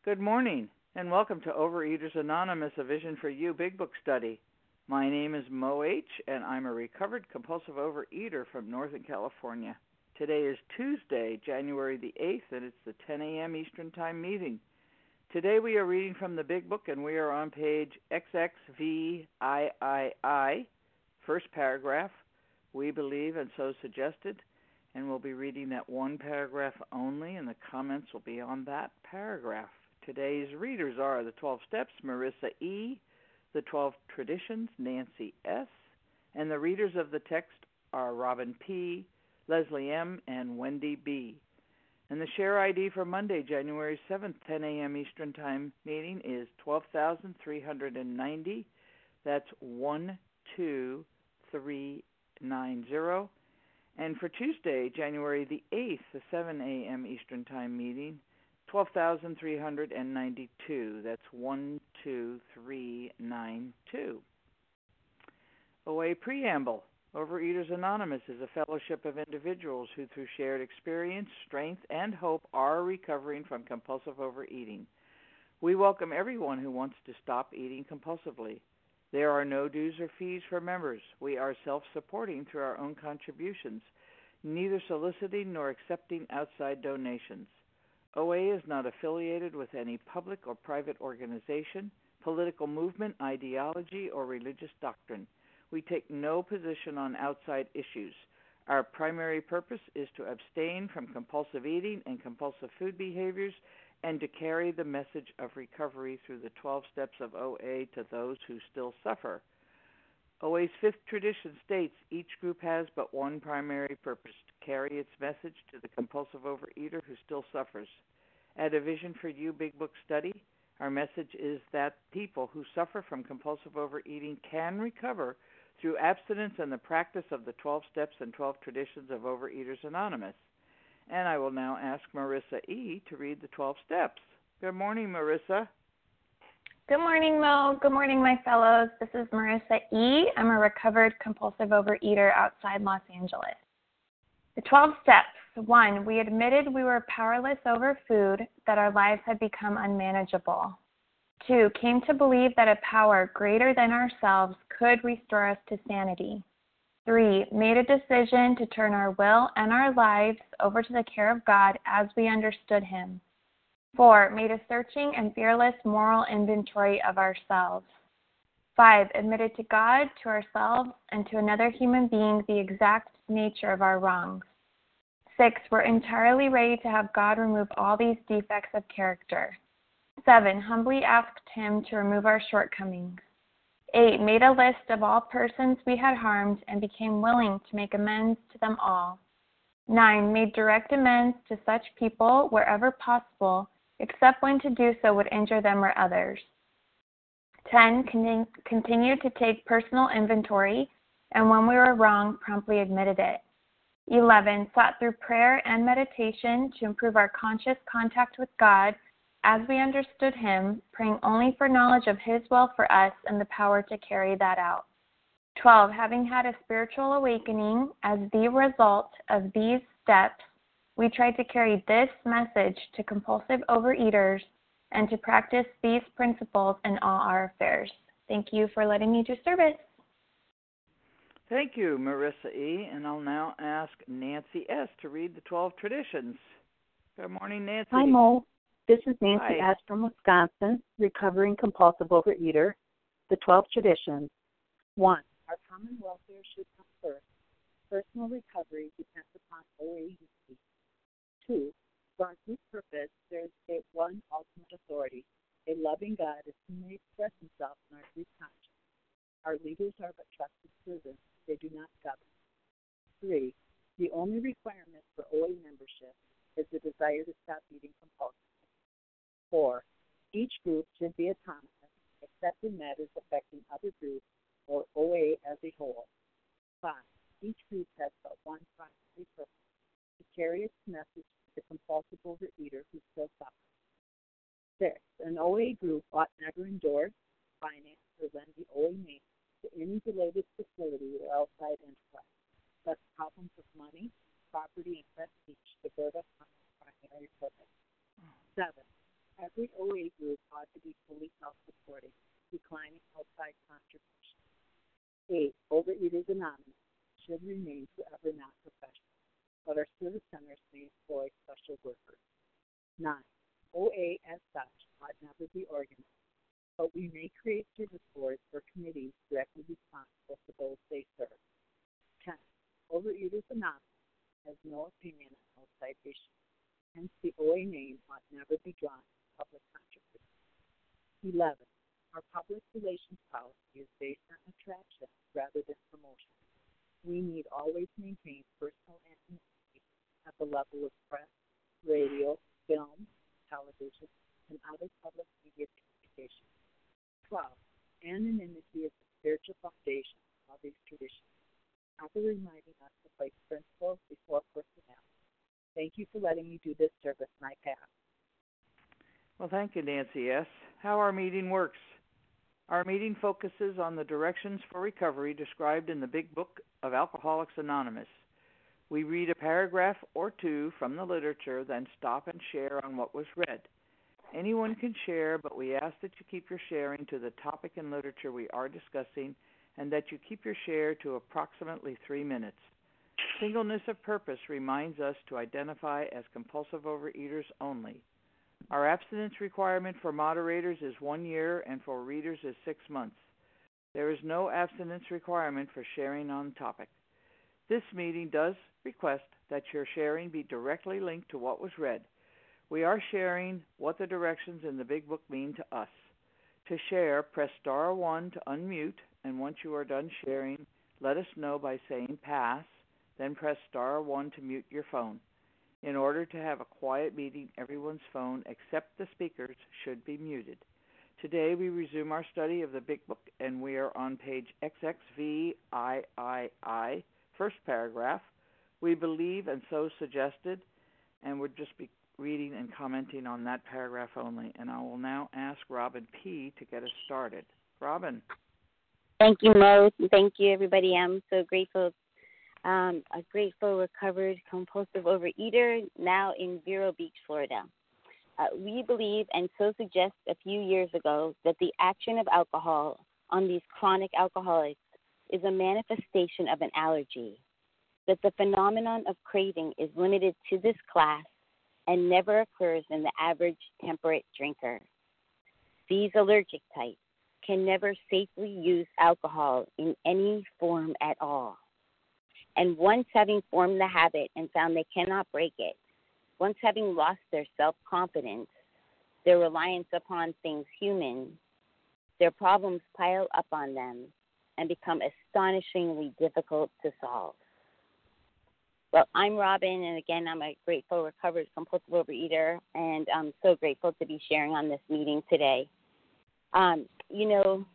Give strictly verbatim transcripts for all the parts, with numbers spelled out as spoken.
Good morning, and welcome to Overeaters Anonymous, a Vision for You Big Book Study. My name is Mo H., and I'm a recovered compulsive overeater from Northern California. Today is Tuesday, January the eighth, and it's the ten a.m. Eastern Time meeting. Today we are reading from the Big Book, and we are on page X X V I I I, first paragraph, We Believe and So Suggested, and we'll be reading that one paragraph only, and the comments will be on that paragraph. Today's readers are the twelve Steps, Marissa E., the twelve Traditions, Nancy S., and the readers of the text are Robin P., Leslie M., and Wendy B. And the share I D for Monday, January seventh, ten a.m. Eastern Time meeting is twelve thousand three hundred ninety. That's one two three nine zero. And for Tuesday, January the eighth, the seven a.m. Eastern Time meeting, twelve thousand three hundred ninety-two. That's one two three nine two. O A Preamble. Overeaters Anonymous is a fellowship of individuals who, through shared experience, strength, and hope, are recovering from compulsive overeating. We welcome everyone who wants to stop eating compulsively. There are no dues or fees for members. We are self-supporting through our own contributions, neither soliciting nor accepting outside donations. O A is not affiliated with any public or private organization, political movement, ideology, or religious doctrine. We take no position on outside issues. Our primary purpose is to abstain from compulsive eating and compulsive food behaviors and to carry the message of recovery through the twelve steps of O A to those who still suffer. O A's fifth tradition states each group has but one primary purpose, to carry its message to the compulsive overeater who still suffers. At a Vision for You Big Book Study, our message is that people who suffer from compulsive overeating can recover through abstinence and the practice of the twelve steps and twelve traditions of Overeaters Anonymous. And I will now ask Marissa E. to read the twelve steps. Good morning, Marissa. Good morning, Mo. Good morning, my fellows. This is Marissa E. I'm a recovered compulsive overeater outside Los Angeles. The twelve steps. One, we admitted we were powerless over food, that our lives had become unmanageable. Two, came to believe that a power greater than ourselves could restore us to sanity. Three, made a decision to turn our will and our lives over to the care of God as we understood Him. Four, made a searching and fearless moral inventory of ourselves. Five, admitted to God, to ourselves, and to another human being the exact nature of our wrongs. Six, we're entirely ready to have God remove all these defects of character. Seven, humbly asked Him to remove our shortcomings. Eight, made a list of all persons we had harmed and became willing to make amends to them all. Nine, made direct amends to such people wherever possible, except when to do so would injure them or others. Ten, con- continued to take personal inventory, and when we were wrong, promptly admitted it. Eleven, sought through prayer and meditation to improve our conscious contact with God as we understood Him, praying only for knowledge of His will for us and the power to carry that out. Twelve, having had a spiritual awakening as the result of these steps, we tried to carry this message to compulsive overeaters and to practice these principles in all our affairs. Thank you for letting me do service. Thank you, Marissa E., and I'll now ask Nancy S. to read the twelve traditions. Good morning, Nancy. Hi, Mo. This is Nancy Hi. S. from Wisconsin, recovering compulsive overeater. The twelve traditions. One, our common welfare should come first. Personal recovery depends upon O A unity. Two, for our group purpose, there is a one ultimate authority, a loving God as He may express Himself in our group conscience. Our leaders are but trusted servants. They do not govern. Three, the only requirement for O A membership is the desire to stop eating compulsively. Four, each group should be autonomous, except in matters affecting other groups or O A as a whole. Five, each group has but one primary purpose, to carry its message to the compulsive overeater who still suffers. Six, an O A group ought never endorse, finance, or lend the O A name to any related facility or outside enterprise, lest problems of money, property, and prestige divert us from our primary purpose. Seven, Every O A group ought to be fully self-supporting, declining outside contributions. Eight, Overeaters Anonymous should remain forever non-professional, but our service centers may employ special workers. Nine, O A as such ought never be organized, but we may create service boards or committees directly responsible for those they serve. Ten, Overeaters Anonymous has no opinion on outside issues, hence the O A name ought never be drawn in public controversy. Eleven, our public relations policy is based on attraction rather than promotion. We need always maintain personal intimacy at the level of press, radio, film, television, and other public media communication. Twelve, anonymity is the spiritual foundation of these traditions, ever reminding us to place principles before personality. Thank you for letting me do this service, and I pass. Well, thank you, Nancy S. How our meeting works. Our meeting focuses on the directions for recovery described in the Big Book of Alcoholics Anonymous. We read a paragraph or two from the literature, then stop and share on what was read. Anyone can share, but we ask that you keep your sharing to the topic and literature we are discussing, and that you keep your share to approximately three minutes. Singleness of purpose reminds us to identify as compulsive overeaters only. Our abstinence requirement for moderators is one year and for readers is six months. There is no abstinence requirement for sharing on topic. This meeting does request that your sharing be directly linked to what was read. We are sharing what the directions in the Big Book mean to us. To share, press star one to unmute, and once you are done sharing, let us know by saying pass, then press star one to mute your phone. In order to have a quiet meeting, everyone's phone except the speaker's should be muted. Today we resume our study of the Big Book, and we are on page X X V I I I, first paragraph. We believe and so suggested, and we'll just be reading and commenting on that paragraph only. And I will now ask Robin P. to get us started. Robin. Thank you, Mo. Thank you, everybody. I'm so grateful. Um, a grateful, recovered, compulsive overeater now in Vero Beach, Florida. Uh, we believe, and so suggest a few years ago, that the action of alcohol on these chronic alcoholics is a manifestation of an allergy, that the phenomenon of craving is limited to this class and never occurs in the average temperate drinker. These allergic types can never safely use alcohol in any form at all. And once having formed the habit and found they cannot break it, once having lost their self-confidence, their reliance upon things human, their problems pile up on them and become astonishingly difficult to solve. Well, I'm Robin, and again, I'm a grateful, recovered, compulsive overeater, and I'm so grateful to be sharing on this meeting today. Um, you know,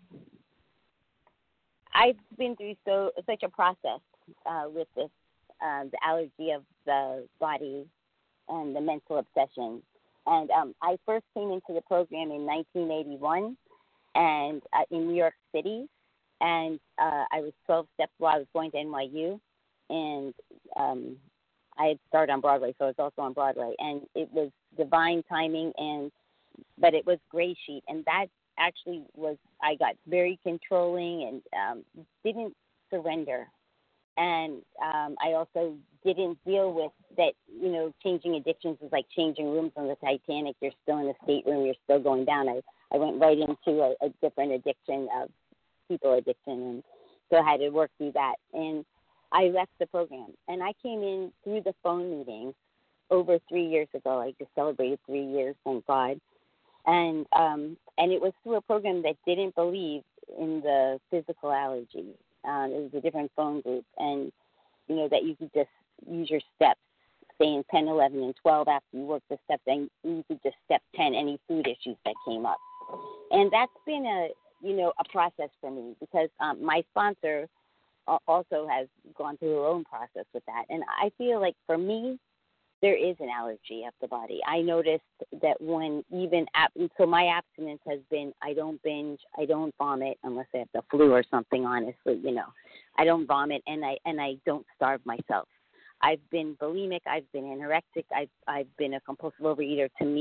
I've been through so such a process uh, with this, uh, the allergy of the body and the mental obsession. And um, I first came into the program in nineteen eighty-one and uh, in New York City, and uh, I was twelve steps while I was going to N Y U, and um, I had started on Broadway, so I was also on Broadway, and it was divine timing, and but it was Gray Sheet, and that actually was, I got very controlling and um, didn't surrender. And um, I also didn't deal with that, you know, changing addictions is like changing rooms on the Titanic. You're still in the stateroom, you're still going down. I, I went right into a, a different addiction of people addiction, and so I had to work through that. And I left the program, and I came in through the phone meetings over three years ago. I just celebrated three years, thank God. And um, and it was through a program that didn't believe in the physical allergy. Um, it was a different phone group, and, you know, that you could just use your steps, saying ten, eleven, and twelve after you work the steps, and you could just step ten, any food issues that came up. And that's been a, you know, a process for me, because um, my sponsor also has gone through her own process with that. And I feel like for me, there is an allergy of the body. I noticed that when even, ab- so my abstinence has been, I don't binge, I don't vomit unless I have the flu or something, honestly, you know. I don't vomit, and I and I don't starve myself. I've been bulimic, I've been anorexic, I've, I've been a compulsive overeater. To me,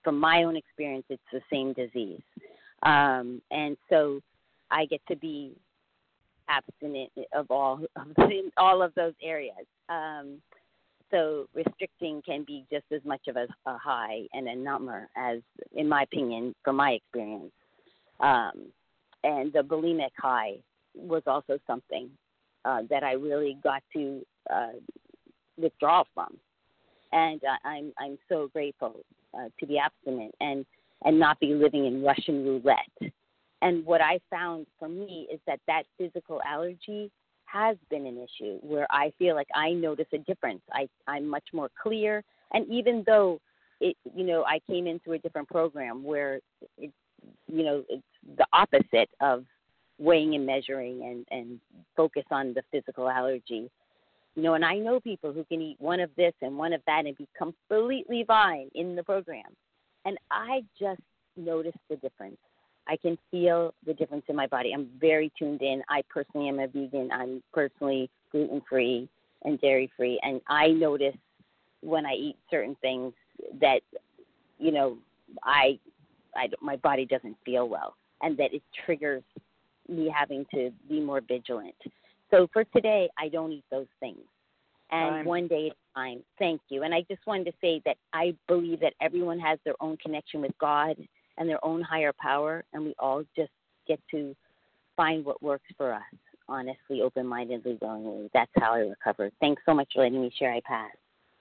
from my own experience, it's the same disease. Um, and so I get to be abstinent of all of the, all of those areas. Um, so restricting can be just as much of a, a high and a number as, in my opinion, from my experience. Um, and the bulimic high was also something uh, that I really got to uh, withdraw from. And uh, I'm I'm so grateful uh, to be abstinent and, and not be living in Russian roulette. And what I found for me is that that physical allergy has been an issue where I feel like I notice a difference. I, I'm much more clear. And even though, it, you know, I came into a different program where, it, you know, it's the opposite of weighing and measuring and, and focus on the physical allergy. You know, and I know people who can eat one of this and one of that and be completely fine in the program. And I just noticed the difference. I can feel the difference in my body. I'm very tuned in. I personally am a vegan. I'm personally gluten-free and dairy-free. And I notice when I eat certain things that, you know, I, I, my body doesn't feel well and that it triggers me having to be more vigilant. So for today, I don't eat those things. And Time. One day at a time. Thank you. And I just wanted to say that I believe that everyone has their own connection with God and their own higher power, and we all just get to find what works for us, honestly, open-mindedly, willingly. That's how I recovered. Thanks so much for letting me share. I pass.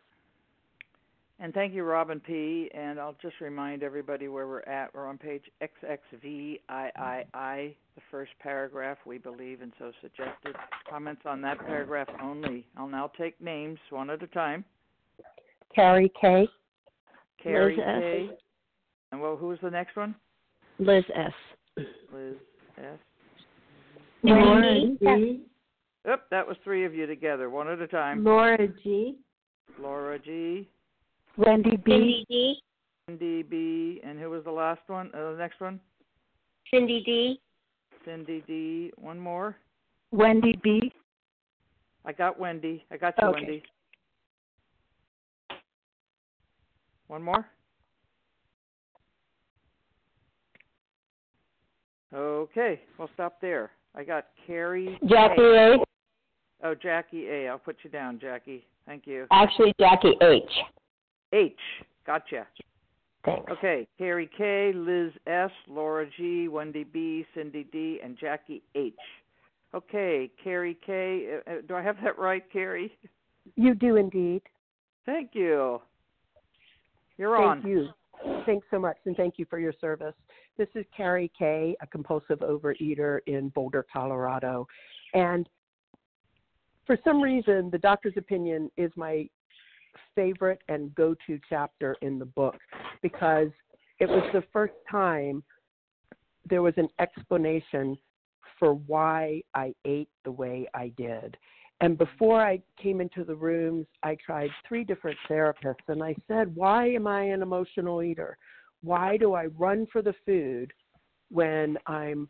And thank you, Robin P. And I'll just remind everybody where we're at. We're on page X X V I I I, the first paragraph, we believe, and so suggested. Comments on that paragraph only. I'll now take names one at a time. Carrie K. Carrie Liz S. K. And well, who was the next one? Liz S. Liz S. Laura G. Oop, that was three of you together, one at a time. Laura G. Laura G. Wendy B. Cindy D. Cindy B. And who was the last one? Uh, the next one? Cindy D. Cindy D. One more. Wendy B. I got Wendy. I got you, Okay. Wendy. One more? Okay, we'll stop there. I got Carrie Jackie A. A. Oh, Jackie A. I'll put you down, Jackie. Thank you. Actually, Jackie H. H. Gotcha. Thanks. Okay, Carrie K., Liz S., Laura G., Wendy B., Cindy D., and Jackie H. Okay, Carrie K. Uh, do I have that right, Carrie? You do indeed. Thank you. You're Thank on. you. Thanks so much, and thank you for your service. This is Carrie K., a compulsive overeater in Boulder, Colorado. And for some reason, the doctor's opinion is my favorite and go-to chapter in the book because it was the first time there was an explanation for why I ate the way I did. And before I came into the rooms, I tried three different therapists, and I said, why am I an emotional eater? Why do I run for the food when I'm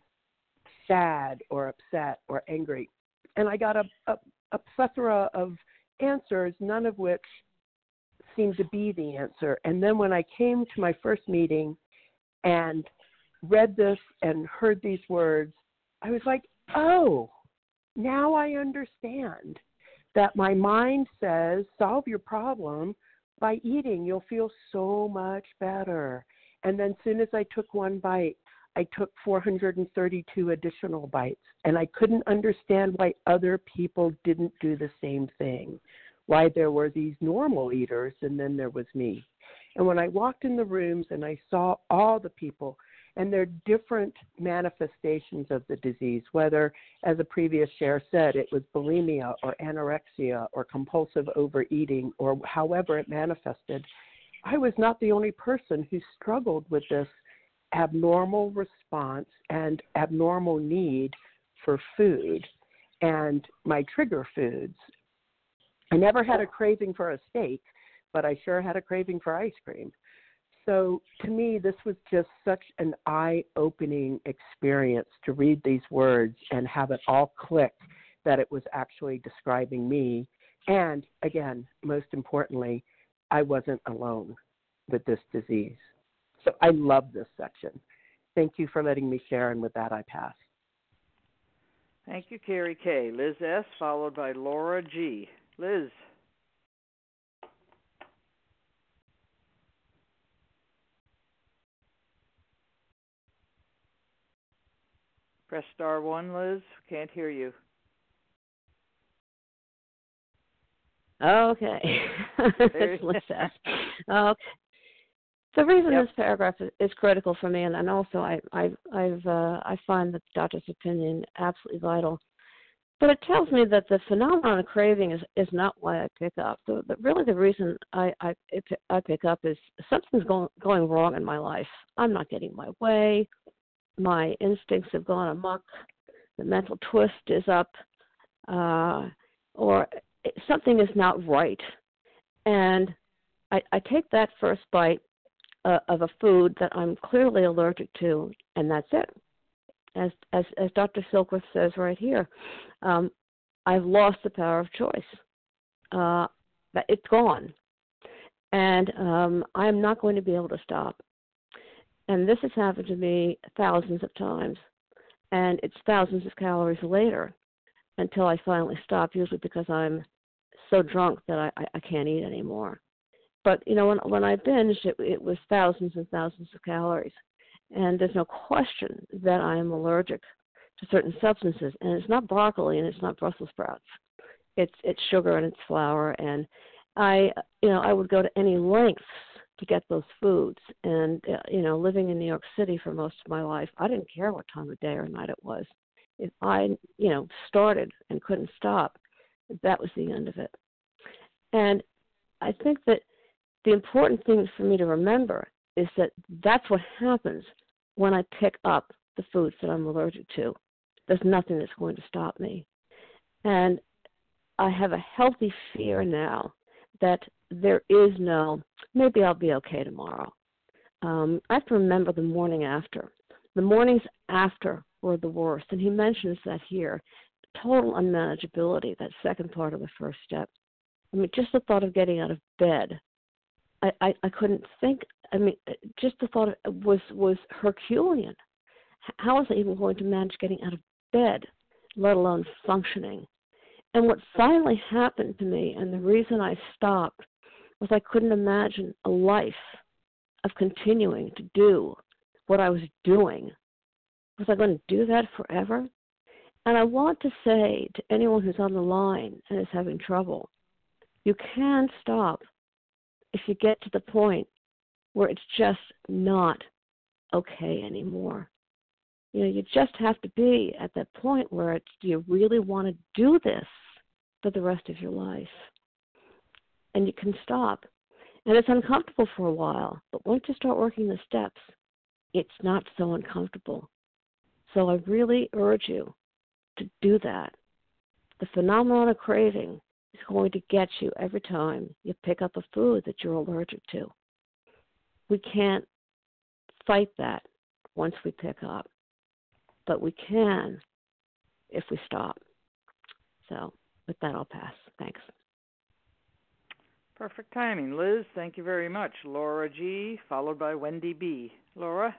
sad or upset or angry? And I got a, a, a plethora of answers, none of which seemed to be the answer. And then when I came to my first meeting and read this and heard these words, I was like, oh, now I understand that my mind says, solve your problem by eating. You'll feel so much better. And then as soon as I took one bite, I took four hundred thirty-two additional bites. And I couldn't understand why other people didn't do the same thing, why there were these normal eaters and then there was me. And when I walked in the rooms and I saw all the people and their different manifestations of the disease, whether, as a previous share said, it was bulimia or anorexia or compulsive overeating or however it manifested, I was not the only person who struggled with this abnormal response and abnormal need for food and my trigger foods. I never had a craving for a steak, but I sure had a craving for ice cream. So to me, this was just such an eye-opening experience to read these words and have it all click that it was actually describing me. And again, most importantly, I wasn't alone with this disease. So I love this section. Thank you for letting me share, and with that, I pass. Thank you, Carrie K. Liz S., followed by Laura G. Liz. Press star one, Liz. Can't hear you. Okay. It's Liz S. Okay. The reason yep. this paragraph is, is critical for me, and, and also I, I, I've, uh, I find the doctor's opinion absolutely vital, but it tells me that the phenomenon of craving is, is not why I pick up. The, the, really the reason I, I, I pick up is something's going, going wrong in my life. I'm not getting my way. My instincts have gone amok. The mental twist is up, uh, or something is not right. And I, I take that first bite Uh, of a food that I'm clearly allergic to, and that's it. As as, as Doctor Silkworth says right here, um, I've lost the power of choice. Uh, it's gone, and um, I'm not going to be able to stop. And this has happened to me thousands of times, and it's thousands of calories later until I finally stop. Usually because I'm so drunk that I, I can't eat anymore. But, you know, when when I binged, it, it was thousands and thousands of calories. And there's no question that I am allergic to certain substances. And it's not broccoli and it's not Brussels sprouts. It's it's sugar and it's flour. And I, you know, I would go to any lengths to get those foods. And, uh, you know, living in New York City for most of my life, I didn't care what time of day or night it was. If I, you know, started and couldn't stop, that was the end of it. And I think that the important thing for me to remember is that that's what happens when I pick up the foods that I'm allergic to. There's nothing that's going to stop me. And I have a healthy fear now that there is no, maybe I'll be okay tomorrow. Um, I have to remember the morning after. The mornings after were the worst. And he mentions that here. Total unmanageability, that second part of the first step. I mean, just the thought of getting out of bed, I, I, I couldn't think. I mean, just the thought of it was, was Herculean. How was I even going to manage getting out of bed, let alone functioning? And what finally happened to me, and the reason I stopped, was I couldn't imagine a life of continuing to do what I was doing. Was I going to do that forever? And I want to say to anyone who's on the line and is having trouble, you can stop if you get to the point where it's just not okay anymore. You know, you just have to be at that point where it's, do you really want to do this for the rest of your life? And you can stop. And it's uncomfortable for a while, but once you start working the steps, it's not so uncomfortable. So I really urge you to do that. The phenomenon of craving is going to get you every time you pick up a food that you're allergic to. We can't fight that once we pick up, but we can if we stop. So with that, I'll pass. Thanks. Perfect timing. Liz, thank you very much. Laura G., followed by Wendy B. Laura?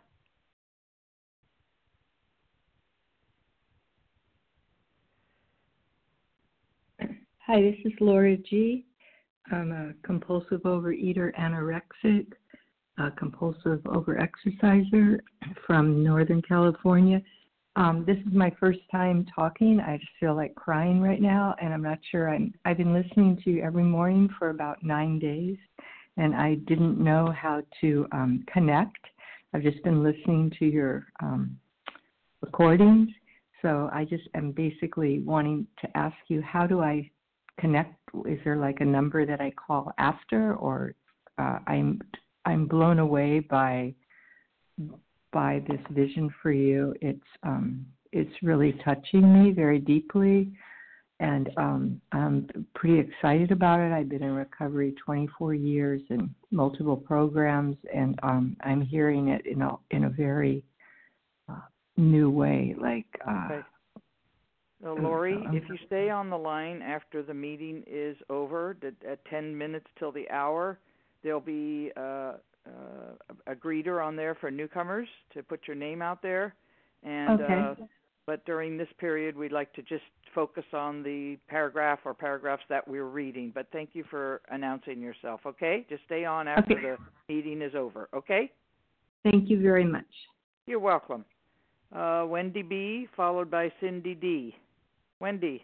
Hi, this is Laura G. I'm a compulsive overeater, anorexic, a compulsive overexerciser from Northern California. Um, this is my first time talking. I just feel like crying right now, and I'm not sure. I'm, I've been listening to you every morning for about nine days, and I didn't know how to um, connect. I've just been listening to your um, recordings, so I just am basically wanting to ask you, how do I connect? Is there like a number that I call after, or uh, I'm I'm blown away by by this vision for you. It's um it's really touching me very deeply, and um, I'm pretty excited about it. I've been in recovery twenty-four years in multiple programs, and um, I'm hearing it in a in a very uh, new way. Like. Uh, okay. So, Lori, if you stay on the line after the meeting is over, at ten minutes till the hour, there'll be uh, uh, a greeter on there for newcomers to put your name out there. And Okay. uh, but during this period, we'd like to just focus on the paragraph or paragraphs that we're reading. But thank you for announcing yourself, okay? Just stay on after Okay. the meeting is over, okay? Thank you very much. You're welcome. Uh, Wendy B., followed by Cindy D. Wendy.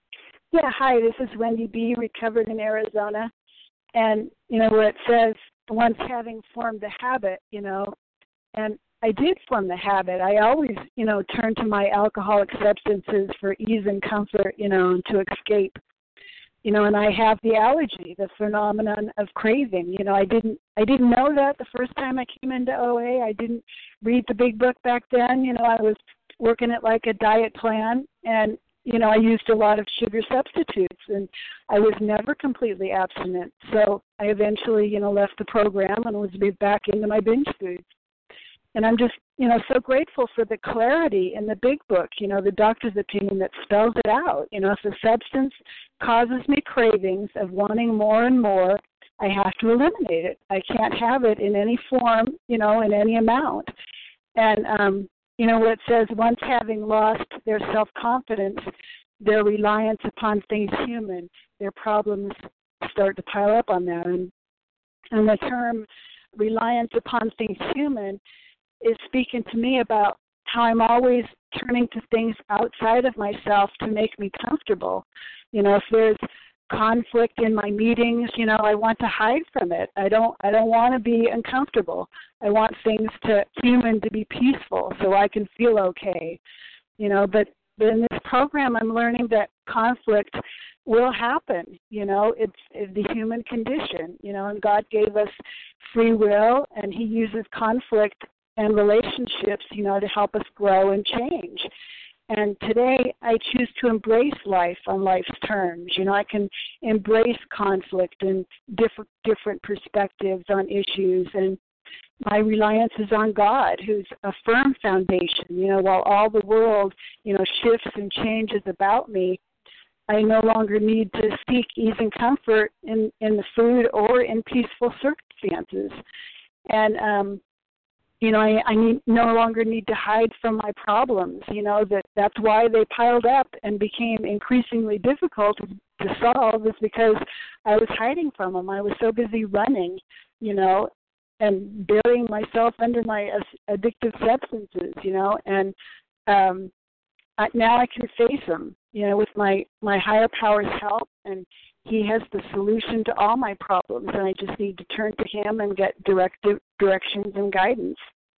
Yeah, hi, this is Wendy B., recovered in Arizona. And, you know, where it says, once having formed the habit, you know, and I did form the habit. I always, you know, turn to my alcoholic substances for ease and comfort, you know, and to escape. You know, and I have the allergy, the phenomenon of craving. You know, I didn't I didn't know that the first time I came into O A. I didn't read the big book back then. You know, I was working it like a diet plan, and, you know, I used a lot of sugar substitutes, and I was never completely abstinent. So I eventually, you know, left the program and was back into my binge foods. And I'm just, you know, so grateful for the clarity in the big book, you know, the doctor's opinion that spells it out. You know, if the substance causes me cravings of wanting more and more, I have to eliminate it. I can't have it in any form, you know, in any amount. And, um, you know, where it says, once having lost their self-confidence, their reliance upon things human, their problems start to pile up on them. And, and the term reliance upon things human is speaking to me about how I'm always turning to things outside of myself to make me comfortable. You know, if there's conflict in my meetings, you know, I want to hide from it. I don't I don't want to be uncomfortable. I want things to human to be peaceful so I can feel okay. You know, but, but in this program I'm learning that conflict will happen. You know, it's, it's the human condition, you know, and God gave us free will, and he uses conflict and relationships, you know, to help us grow and change. And today I choose to embrace life on life's terms. You know, I can embrace conflict and different different perspectives on issues. And my reliance is on God, who's a firm foundation. You know, while all the world, you know, shifts and changes about me, I no longer need to seek ease and comfort in, in the food or in peaceful circumstances. And, um, you know, I, I need, no longer need to hide from my problems. You know, that that's why they piled up and became increasingly difficult to solve, is because I was hiding from them. I was so busy running, you know, and burying myself under my addictive substances, you know, and um, I, now I can face them, you know, with my, my higher power's help, and he has the solution to all my problems, and I just need to turn to him and get direct directions and guidance.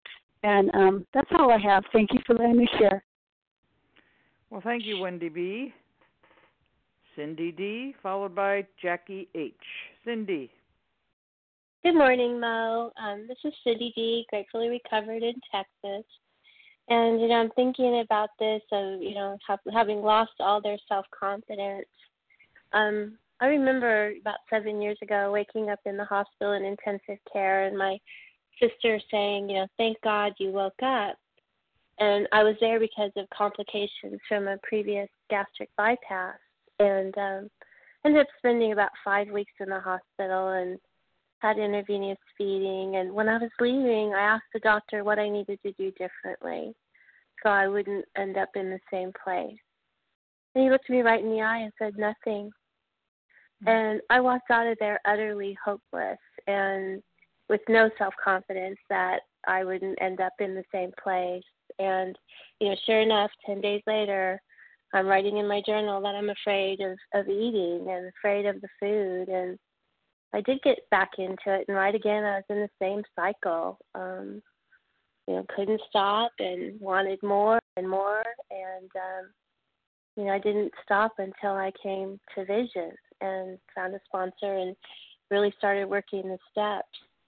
And um, that's all I have. Thank you for letting me share. Well, thank you, Wendy B. Cindy D., followed by Jackie H. Cindy. Good morning, Mo. Um, this is Cindy D., gratefully recovered in Texas. And, you know, I'm thinking about this of, you know, have, having lost all their self-confidence. Um, I remember about seven years ago waking up in the hospital in intensive care, and my sister saying, you know, thank God you woke up. And I was there because of complications from a previous gastric bypass, and um, ended up spending about five weeks in the hospital and had intravenous feeding. And when I was leaving, I asked the doctor what I needed to do differently so I wouldn't end up in the same place. And he looked me right in the eye and said, nothing. And I walked out of there utterly hopeless and with no self-confidence that I wouldn't end up in the same place. And, you know, sure enough, ten days later, I'm writing in my journal that I'm afraid of, of eating and afraid of the food. And I did get back into it, and right again, I was in the same cycle. Um, you know, couldn't stop and wanted more and more. And, um, you know, I didn't stop until I came to Vision and found a sponsor and really started working the steps.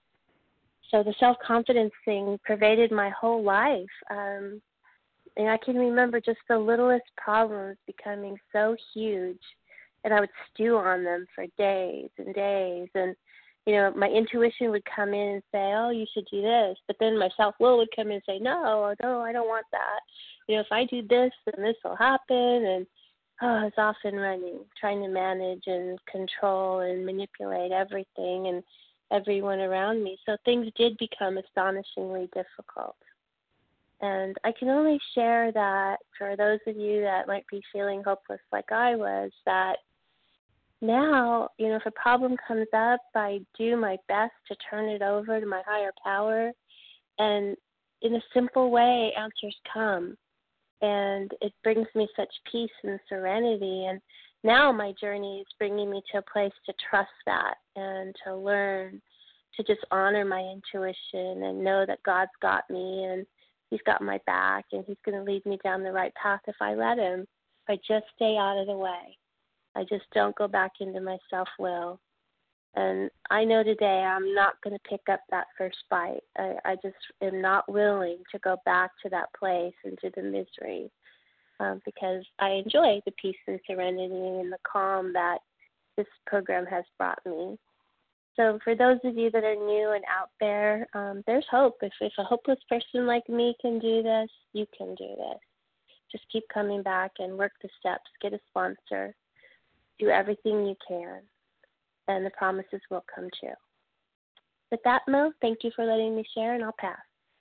So the self-confidence thing pervaded my whole life. Um, and I can remember just the littlest problems becoming so huge, and I would stew on them for days and days. And, you know, my intuition would come in and say, oh, you should do this. But then my self-will would come in and say, no, no, I don't want that. You know, if I do this, then this will happen. And, oh, I was off and running, trying to manage and control and manipulate everything. And everyone around me. So things did become astonishingly difficult. And I can only share that for those of you that might be feeling hopeless like I was, that now, you know, if a problem comes up, I do my best to turn it over to my higher power. And in a simple way, answers come. And it brings me such peace and serenity. And now my journey is bringing me to a place to trust that and to learn to just honor my intuition and know that God's got me and He's got my back and He's going to lead me down the right path if I let Him, if I just stay out of the way. I just don't go back into my self-will. And I know today I'm not going to pick up that first bite. I, I just am not willing to go back to that place and to the misery um, because I enjoy the peace and serenity and the calm that this program has brought me. So for those of you that are new and out there, um, there's hope. If, if a hopeless person like me can do this, you can do this. Just keep coming back and work the steps. Get a sponsor. Do everything you can, and the promises will come true. With that, Mo, thank you for letting me share, and I'll pass.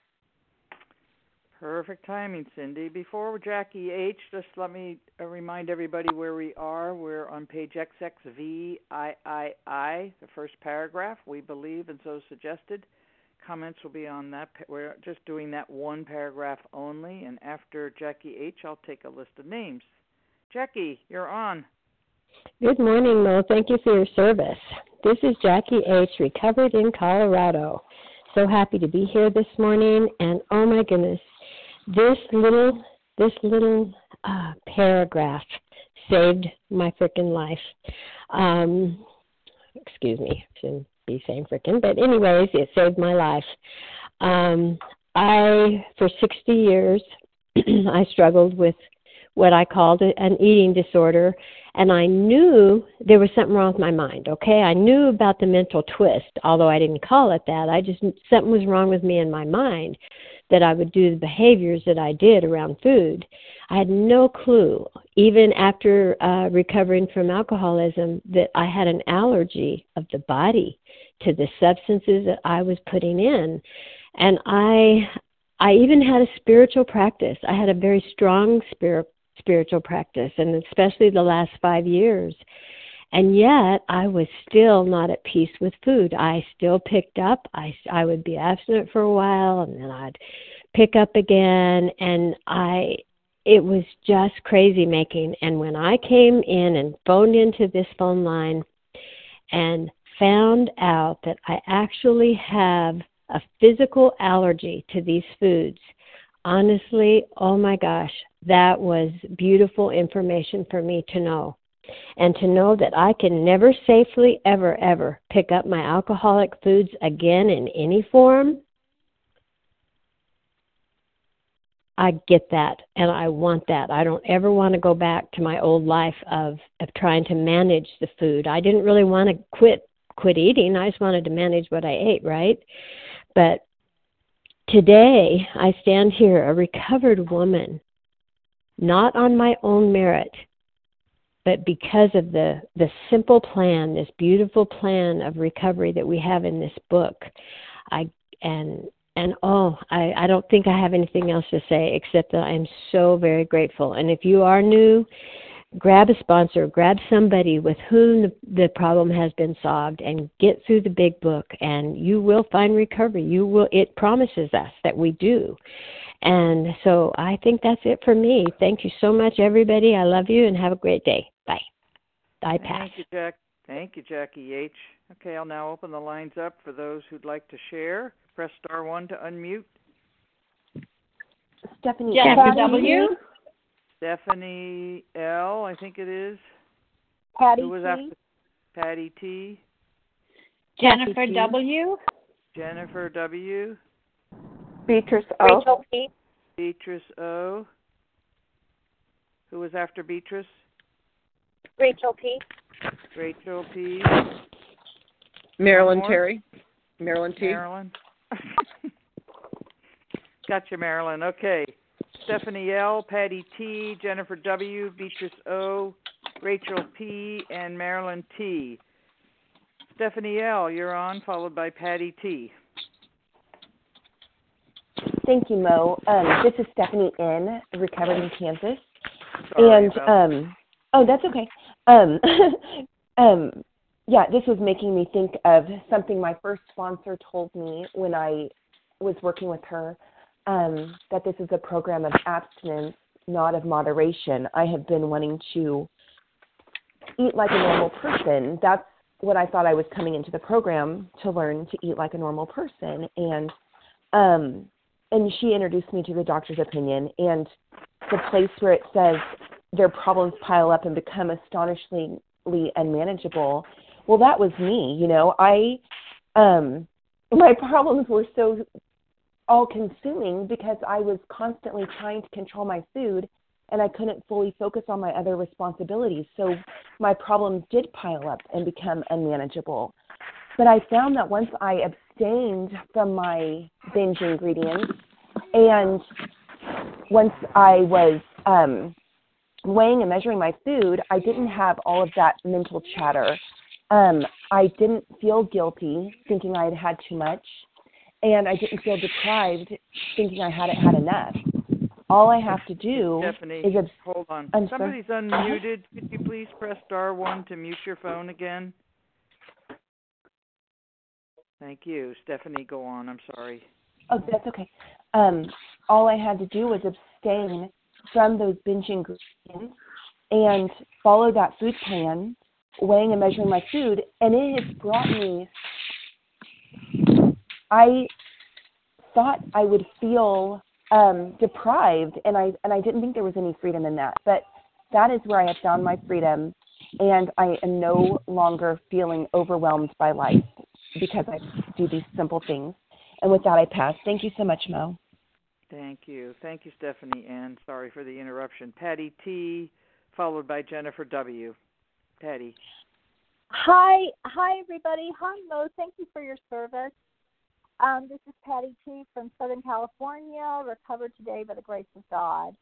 Perfect timing, Cindy. Before Jackie H., just let me uh, remind everybody where we are. We're on page X X V I I I, the first paragraph, we believe, and so suggested. Comments will be on that. We're just doing that one paragraph only, and after Jackie H., I'll take a list of names. Jackie, you're on. Good morning, Mo. Thank you for your service. This is Jackie H., recovered in Colorado. So happy to be here this morning, and oh my goodness, this little this little uh, paragraph saved my frickin' life. Um, excuse me, shouldn't be saying frickin', but anyways, it saved my life. Um, I, for sixty years, I struggled with what I called an eating disorder, and I knew there was something wrong with my mind, okay? I knew about the mental twist, although I didn't call it that. I just, something was wrong with me in my mind that I would do the behaviors that I did around food. I had no clue, even after uh, recovering from alcoholism, that I had an allergy of the body to the substances that I was putting in. And I I even had a spiritual practice. I had a very strong spirit, spiritual practice, and especially the last five years. And yet, I was still not at peace with food. I still picked up. I, I would be abstinent for a while, and then I'd pick up again. And I, it was just crazy making. And when I came in and phoned into this phone line and found out that I actually have a physical allergy to these foods, honestly, oh my gosh, that was beautiful information for me to know. And to know that I can never safely, ever, ever pick up my alcoholic foods again in any form, I get that, and I want that. I don't ever want to go back to my old life of, of trying to manage the food. I didn't really want to quit quit eating. I just wanted to manage what I ate, right? But today, I stand here, a recovered woman, not on my own merit, but because of the, the simple plan, this beautiful plan of recovery that we have in this book. I and and oh, I, I don't think I have anything else to say except that I'm so very grateful. And if you are new, grab a sponsor, grab somebody with whom the, the problem has been solved, and get through the big book, and you will find recovery. You will. It promises us that we do. And so I think that's it for me. Thank you so much, everybody. I love you, and have a great day. Bye. I pass. Thank you, Jack. Thank you, Jackie H. Okay, I'll now open the lines up for those who'd like to share. Press star one to unmute. Stephanie Jennifer W. Stephanie L., I think it is. Patty Who was T. after Patty T. Jennifer T. W. Jennifer W. Beatrice O. Rachel P. Beatrice O. Who was after Beatrice? Rachel P. Rachel P. Marilyn Terry. Marilyn T. Marilyn. Gotcha, Marilyn. Okay. Stephanie L., Patty T., Jennifer W., Beatrice O., Rachel P., and Marilyn T. Stephanie L., you're on, followed by Patty T. Thank you, Mo. Um, this is Stephanie N., recovered in Kansas. Sorry and, about um, oh, that's okay. Um, um, yeah, this was making me think of something my first sponsor told me when I was working with her, um, that this is a program of abstinence, not of moderation. I have been wanting to eat like a normal person. That's what I thought I was coming into the program to learn, to eat like a normal person. And um, and she introduced me to the doctor's opinion, and the place where it says their problems pile up and become astonishingly unmanageable. Well, that was me. You know, I um, my problems were so all-consuming because I was constantly trying to control my food, and I couldn't fully focus on my other responsibilities. So my problems did pile up and become unmanageable. But I found that once I abstained from my binge ingredients, and once I was um, weighing and measuring my food, I didn't have all of that mental chatter. Um, I didn't feel guilty thinking I had had too much, and I didn't feel deprived thinking I hadn't had enough. All I have to do Stephanie, is... Abs- hold on. I'm Somebody's sorry. unmuted. Could you please press star one to mute your phone again? Thank you. Stephanie, go on. I'm sorry. Oh, that's okay. Um, all I had to do was abstain from those binge ingredients and follow that food plan, weighing and measuring my food, and it has brought me... I thought I would feel um, deprived, and I and I didn't think there was any freedom in that. But that is where I have found my freedom, and I am no longer feeling overwhelmed by life because I do these simple things. And with that, I pass. Thank you so much, Mo. Thank you. Thank you, Stephanie, and sorry for the interruption. Patty T., followed by Jennifer W. Patty. Hi. Hi, everybody. Hi, Mo. Thank you for your service. Um, this is Patty T. from Southern California, recovered today by the grace of God.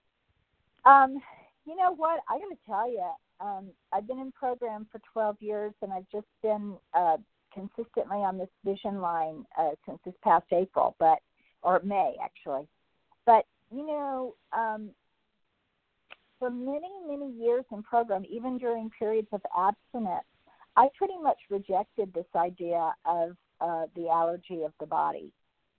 Um, you know what? I got to tell you, um, I've been in program for twelve years, and I've just been uh, consistently on this vision line uh, since this past April, but or May, actually. But, you know, um, for many, many years in program, even during periods of abstinence, I pretty much rejected this idea of uh, the allergy of the body.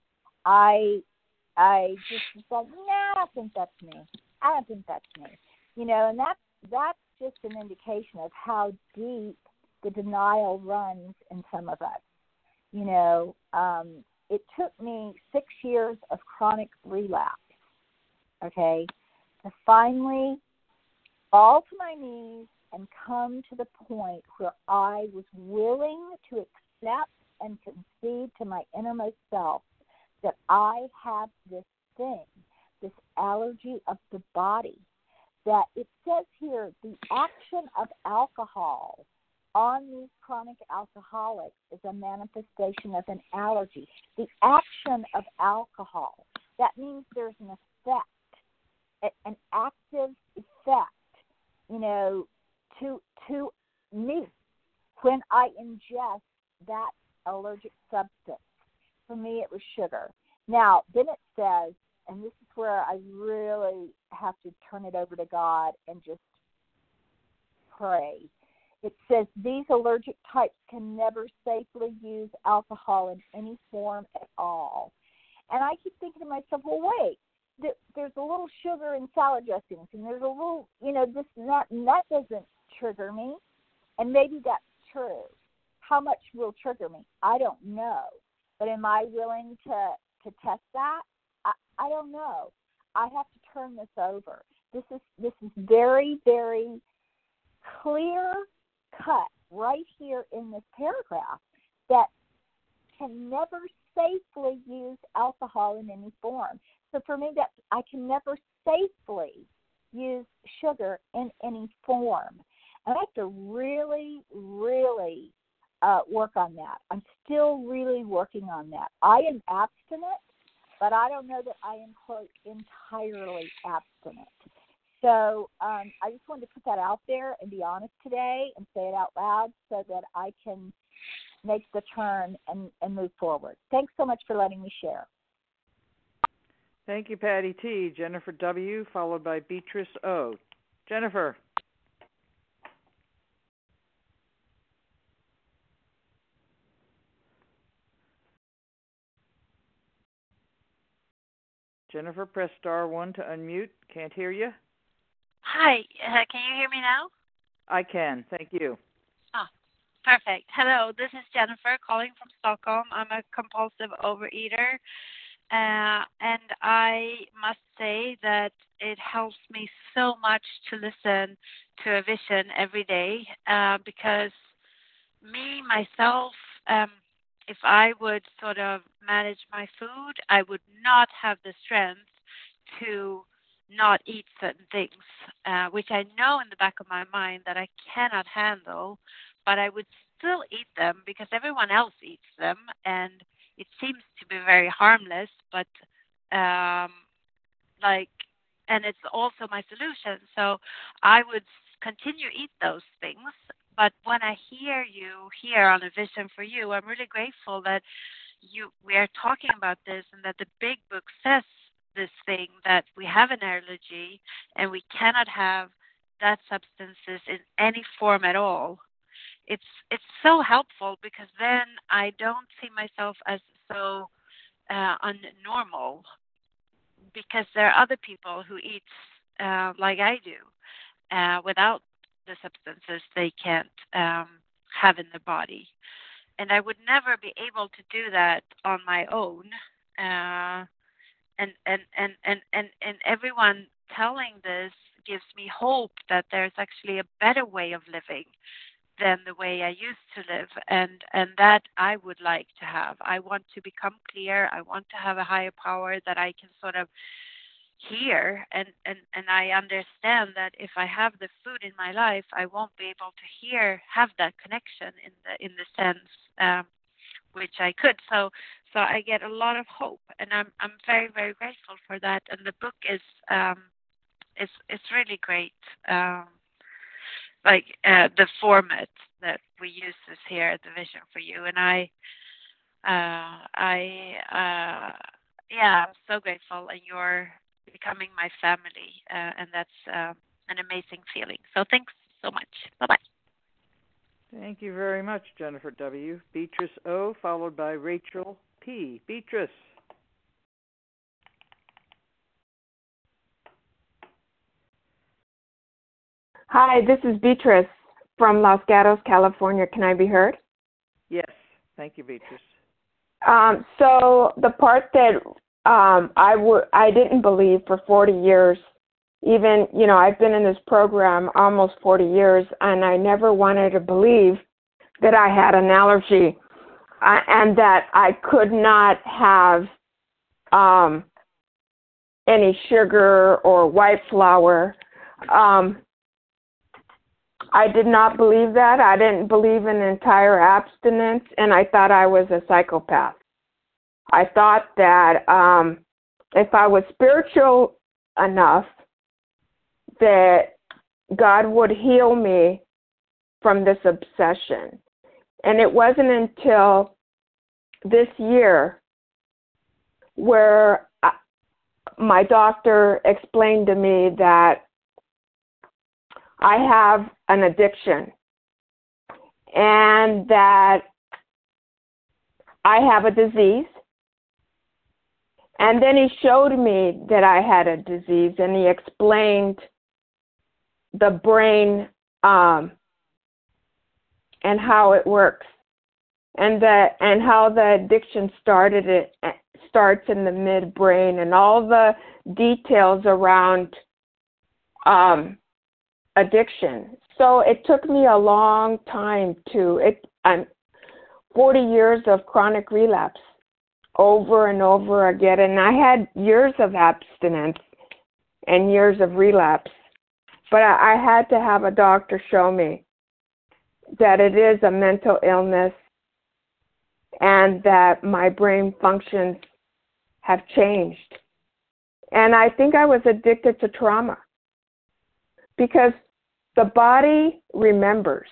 I I just was like, nah, I don't think that's me. I don't think that's me. You know, and that's, that's just an indication of how deep the denial runs in some of us. You know, um, it took me six years of chronic relapse, okay, to finally fall to my knees and come to the point where I was willing to accept and concede to my innermost self that I have this thing, this allergy of the body, that it says here the action of alcohol on these chronic alcoholics is a manifestation of an allergy. The action of alcohol, that means there's an effect, an active effect, you know, to to me when I ingest that allergic substance. For me, it was sugar. Now, then it says, and this is where I really have to turn it over to God and just pray. It says these allergic types can never safely use alcohol in any form at all. And I keep thinking to myself, well, wait, th- there's a little sugar in salad dressings, and there's a little, you know, this and that, and that doesn't trigger me. And maybe that's true. How much will trigger me? I don't know. But am I willing to, to test that? I, I don't know. I have to turn this over. This is this is very, very clear cut right here in this paragraph that can never safely use alcohol in any form. So for me, that I can never safely use sugar in any form. And I have to really, really uh, work on that. I'm still really working on that. I am abstinent, but I don't know that I am, quote, entirely abstinent. So um, I just wanted to put that out there and be honest today and say it out loud so that I can make the turn and, and move forward. Thanks so much for letting me share. Thank you, Patty T. Jennifer W., followed by Beatrice O. Jennifer. Jennifer, press star one to unmute. Can't hear you. Hi, uh, can you hear me now? I can. Thank you. Oh, perfect. Hello, this is Jennifer calling from Stockholm. I'm a compulsive overeater, uh, and I must say that it helps me so much to listen to a vision every day uh, because me, myself, um, if I would sort of manage my food, I would not have the strength to not eat certain things, uh, which I know in the back of my mind that I cannot handle, but I would still eat them because everyone else eats them, and it seems to be very harmless, but um, like, and it's also my solution. So I would continue eat those things. But when I hear you here on A Vision for You, I'm really grateful that you we are talking about this and that the big book says this thing that we have an allergy and we cannot have that substances in any form at all. It's it's so helpful because then I don't see myself as so uh, unnormal because there are other people who eat uh, like I do uh, without the substances they can't um, have in the body. And I would never be able to do that on my own. Uh, and, and, and, and, and, and everyone telling this gives me hope that there's actually a better way of living than the way I used to live. And, and that I would like to have. I want to become clear. I want to have a higher power that I can sort of hear, and, and, and I understand that if I have the food in my life, I won't be able to hear, have that connection in the in the sense um, which I could. So so I get a lot of hope, and I'm I'm very very grateful for that. And the book is um, is it's really great. Um, like uh, the format that we use is here at the Vision for You, and I uh, I uh, yeah I'm so grateful, and you're becoming my family, uh, and that's uh, an amazing feeling. So thanks so much. Bye-bye. Thank you very much, Jennifer W. Beatrice O., followed by Rachel P. Beatrice. Hi, this is Beatrice from Los Gatos, California. Can I be heard? Yes. Thank you, Beatrice. Um, so the part that Um, I w- I didn't believe for forty years, even, you know, I've been in this program almost forty years, and I never wanted to believe that I had an allergy uh, and that I could not have um, any sugar or white flour. Um, I did not believe that. I didn't believe in entire abstinence, and I thought I was a psychopath. I thought that um, if I was spiritual enough, that God would heal me from this obsession. And it wasn't until this year where I, my doctor explained to me that I have an addiction and that I have a disease. And then he showed me that I had a disease, and he explained the brain um, and how it works, and that and how the addiction started. It starts in the midbrain, and all the details around um, addiction. So it took me a long time to it. I'm forty years of chronic relapse. Over and over again, and I had years of abstinence and years of relapse, but I, I had to have a doctor show me that it is a mental illness and that my brain functions have changed. And I think I was addicted to trauma because the body remembers.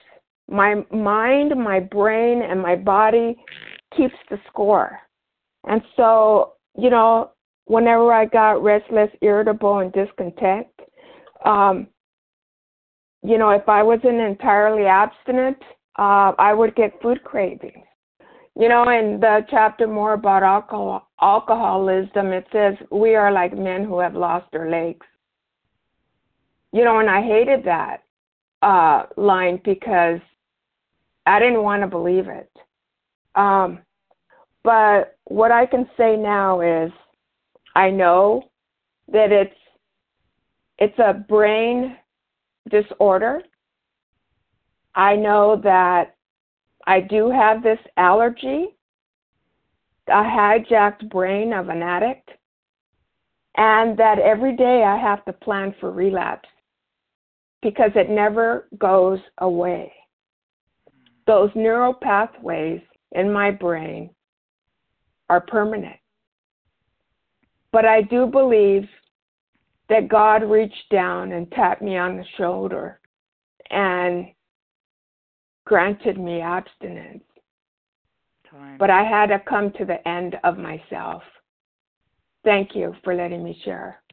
My mind, my brain, and my body keeps the score. And so, you know, whenever I got restless, irritable, and discontent, um, you know, if I wasn't entirely abstinent, uh, I would get food cravings. You know, in the chapter more about alcohol, alcoholism, it says we are like men who have lost their legs. You know, and I hated that uh, line because I didn't want to believe it. Um, but what I can say now is I know that it's it's a brain disorder. I know that I do have this allergy, a hijacked brain of an addict, and that every day I have to plan for relapse because it never goes away. Those neural pathways in my brain are permanent. But I do believe that God reached down and tapped me on the shoulder and granted me abstinence. Time. But I had to come to the end of myself. Thank you for letting me share.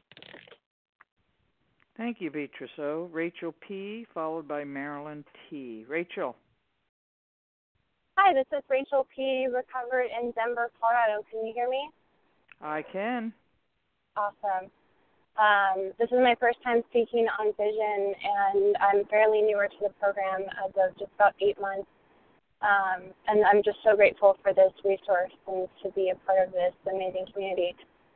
Thank you, Beatrice O. Rachel P., followed by Marilyn T. Rachel. Hi, this is Rachel P., recovered in Denver, Colorado. Can you hear me? I can. Awesome. Um, this is my first time speaking on vision, and I'm fairly newer to the program as of just about eight months. Um, and I'm just so grateful for this resource and to be a part of this amazing community.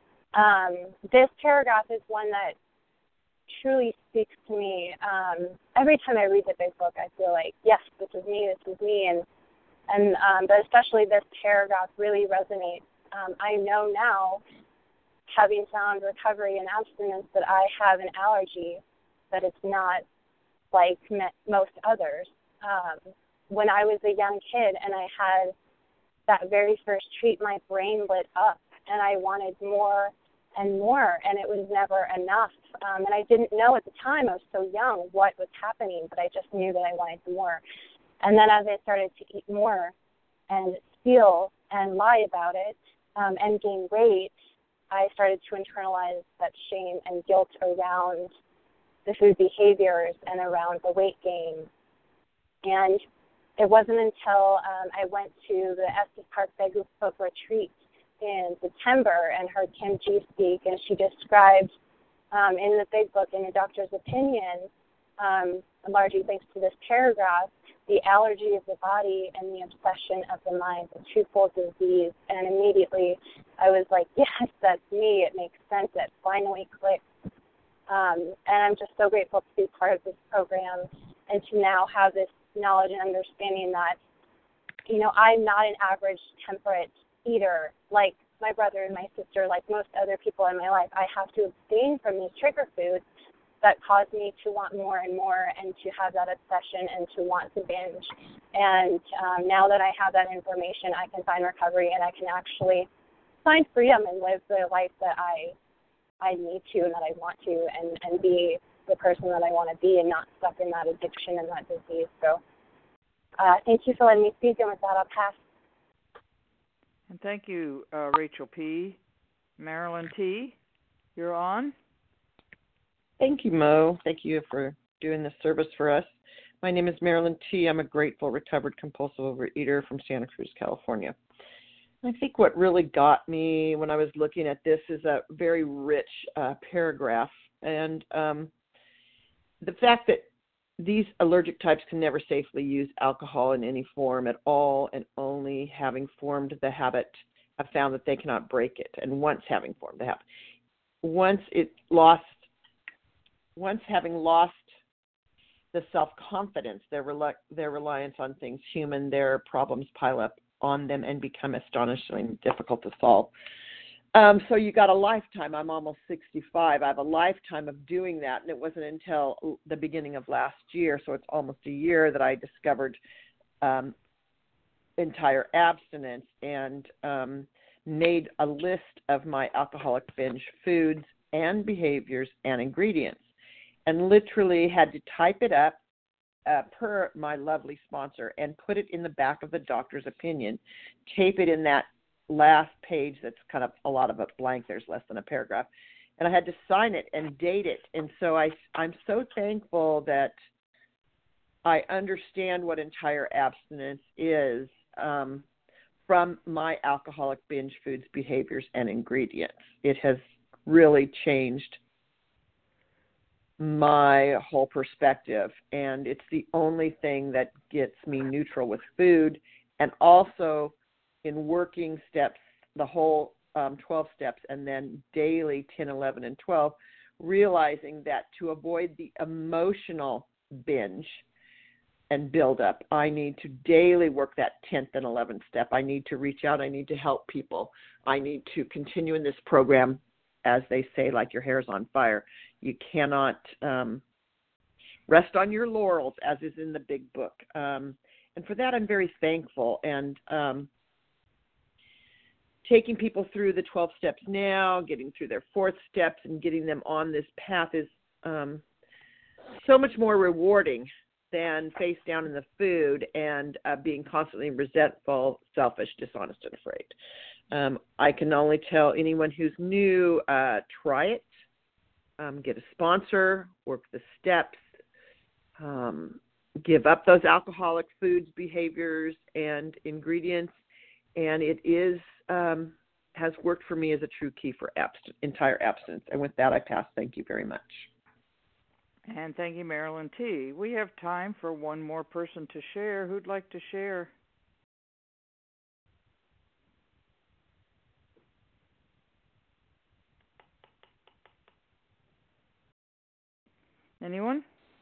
Um, this paragraph is one that truly speaks to me. Um, every time I read the big book, I feel like, yes, this is me, this is me, and and um, but especially this paragraph really resonates. Um, I know now, having found recovery and abstinence, that I have an allergy, that it's not like most others. Um, when I was a young kid and I had that very first treat, my brain lit up and I wanted more and more, and it was never enough. Um, and I didn't know at the time, I was so young, what was happening, but I just knew that I wanted more. And then as I started to eat more and steal and lie about it um, and gain weight, I started to internalize that shame and guilt around the food behaviors and around the weight gain. And it wasn't until um, I went to the Estes Park Big Book Retreat in September and heard Kim G speak, and she described um, in the Big Book, in the doctor's opinion, um, largely thanks to this paragraph, the allergy of the body and the obsession of the mind, the twofold disease. And immediately I was like, yes, that's me. It makes sense. It finally clicked. Um, and I'm just so grateful to be part of this program and to now have this knowledge and understanding that, you know, I'm not an average temperate eater like my brother and my sister, like most other people in my life. I have to abstain from these trigger foods that caused me to want more and more and to have that obsession and to want to binge. And um, now that I have that information, I can find recovery and I can actually find freedom and live the life that I I need to and that I want to, and, and be the person that I want to be and not stuck in that addiction and that disease. So uh, thank you for letting me speak, and with that, I'll pass. And thank you, uh, Rachel P. Marilyn T., you're on. Thank you, Mo. Thank you for doing this service for us. My name is Marilyn T. I'm a grateful, recovered, compulsive overeater from Santa Cruz, California. I think what really got me when I was looking at this is a very rich uh, paragraph, and um, the fact that these allergic types can never safely use alcohol in any form at all, and only having formed the habit have found that they cannot break it. And once having formed the habit, once it lost, once having lost the self-confidence, their rel- their reliance on things human, their problems pile up on them and become astonishingly difficult to solve. Um, so you got a lifetime. I'm almost sixty-five. I have a lifetime of doing that, and it wasn't until the beginning of last year, so it's almost a year, that I discovered um, entire abstinence and um, made a list of my alcoholic binge foods and behaviors and ingredients, and literally had to type it up uh, per my lovely sponsor, and put it in the back of the doctor's opinion. Tape it in that last page that's kind of a lot of it blank. There's less than a paragraph. And I had to sign it and date it. And so I, I'm so thankful that I understand what entire abstinence is um, from my alcoholic binge foods, behaviors, and ingredients. It has really changed my whole perspective, and it's the only thing that gets me neutral with food, and also in working steps, the whole um, twelve steps, and then daily ten, eleven, and twelve, realizing that to avoid the emotional binge and build up, I need to daily work that tenth and eleventh step. I need to reach out. I need to help people. I need to continue in this program, as they say, like your hair's on fire. You cannot um, rest on your laurels, as is in the big book. Um, and for that, I'm very thankful. And um, taking people through the twelve steps now, getting through their fourth steps, and getting them on this path is um, so much more rewarding than face down in the food and uh, being constantly resentful, selfish, dishonest, and afraid. Um, I can only tell anyone who's new, uh, try it, um, get a sponsor, work the steps, um, give up those alcoholic foods, behaviors, and ingredients, and it is um, has worked for me as a true key for abst- entire abstinence. And with that, I pass. Thank you very much. And thank you, Marilyn T. We have time for one more person to share. Who'd like to share? Anyone?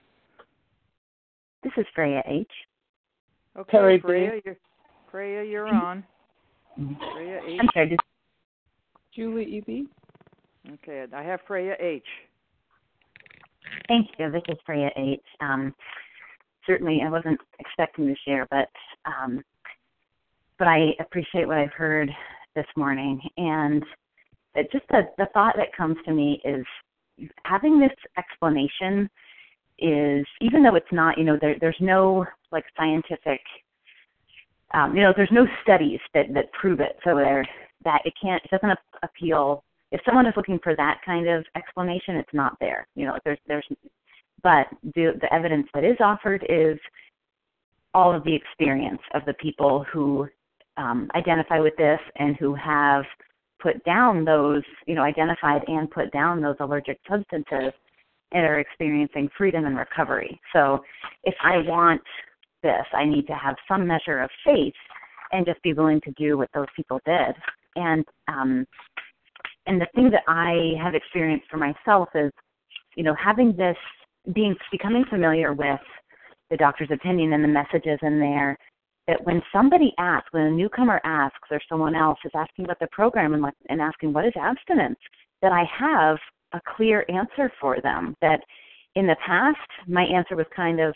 This is Freya H. Okay, Terry Freya, you're, Freya, you're on. Mm-hmm. Freya H. I'm sorry. Just... Julie E B. Okay, I have Freya H. Thank you. This is Freya H. Um, certainly, I wasn't expecting to share, but um, but I appreciate what I've heard this morning, and it just the, the thought that comes to me is having this explanation is, even though it's not, you know, there, there's no like scientific, um, you know, there's no studies that, that prove it, so there that it can't, it doesn't appeal. If someone is looking for that kind of explanation, it's not there. You know, there's, there's, but the the evidence that is offered is all of the experience of the people who um, identify with this and who have put down those, you know, identified and put down those allergic substances and are experiencing freedom and recovery. So if I want this, I need to have some measure of faith and just be willing to do what those people did. And um, and the thing that I have experienced for myself is, you know, having this, being becoming familiar with the doctor's opinion and the messages in there, that when somebody asks, when a newcomer asks or someone else is asking about the program and, like, and asking what is abstinence, that I have a clear answer for them. That in the past, my answer was kind of,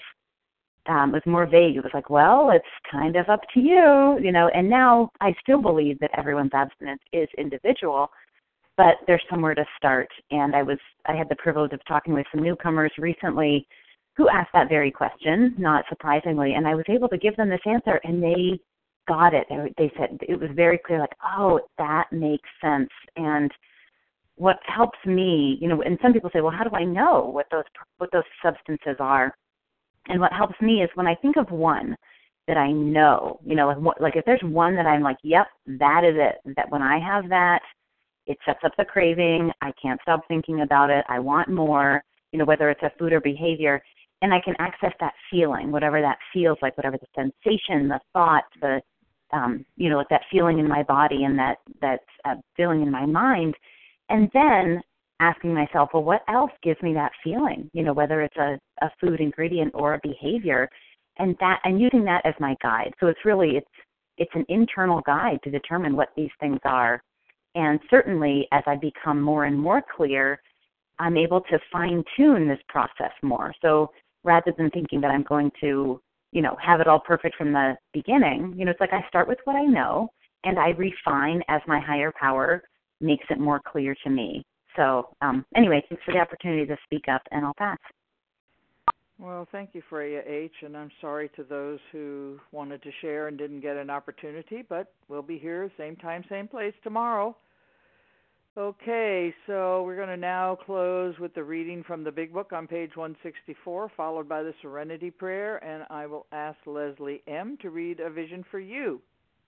um, was more vague. It was like, well, it's kind of up to you, you know, and now I still believe that everyone's abstinence is individual, but there's somewhere to start. And I was, I had the privilege of talking with some newcomers recently who asked that very question, not surprisingly, and I was able to give them this answer, and they got it. They said it was very clear, like, oh, that makes sense. And what helps me, you know, and some people say, well, how do I know what those what those substances are? And what helps me is when I think of one that I know, you know, like, like if there's one that I'm like, yep, that is it, that when I have that, it sets up the craving, I can't stop thinking about it, I want more, you know, whether it's a food or behavior, and I can access that feeling, whatever that feels like, whatever the sensation, the thought, the, um, you know, like that feeling in my body and that, that uh, feeling in my mind, and then asking myself, well, what else gives me that feeling, you know, whether it's a, a food ingredient or a behavior, and that, and using that as my guide. So it's really, it's, it's an internal guide to determine what these things are. And certainly as I become more and more clear, I'm able to fine-tune this process more. So rather than thinking that I'm going to, you know, have it all perfect from the beginning, you know, it's like I start with what I know and I refine as my higher power makes it more clear to me. So um, anyway, thanks for the opportunity to speak up, and I'll pass. Well, thank you, Freya H., and I'm sorry to those who wanted to share and didn't get an opportunity, but we'll be here same time, same place tomorrow. Okay, so we're going to now close with the reading from the Big Book on page one sixty-four, followed by the Serenity Prayer, and I will ask Leslie M. to read A Vision for You.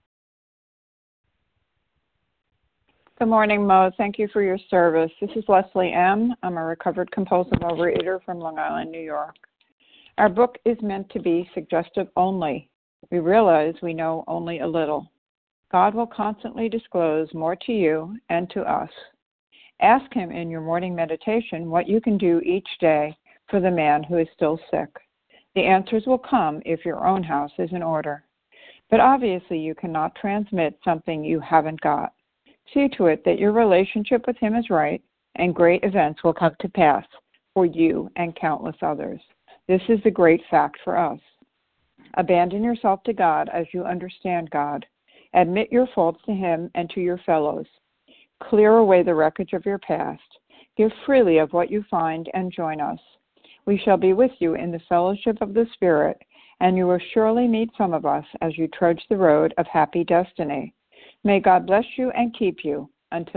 Good morning, Mo. Thank you for your service. This is Leslie M. I'm a recovered compulsive overeater from Long Island, New York. Our book is meant to be suggestive only. We realize we know only a little. God will constantly disclose more to you and to us. Ask Him in your morning meditation what you can do each day for the man who is still sick. The answers will come if your own house is in order. But obviously you cannot transmit something you haven't got. See to it that your relationship with Him is right, and great events will come to pass for you and countless others. This is the great fact for us. Abandon yourself to God as you understand God. Admit your faults to Him and to your fellows. Clear away the wreckage of your past. Give freely of what you find and join us. We shall be with you in the fellowship of the Spirit, and you will surely meet some of us as you trudge the road of happy destiny. May God bless you and keep you until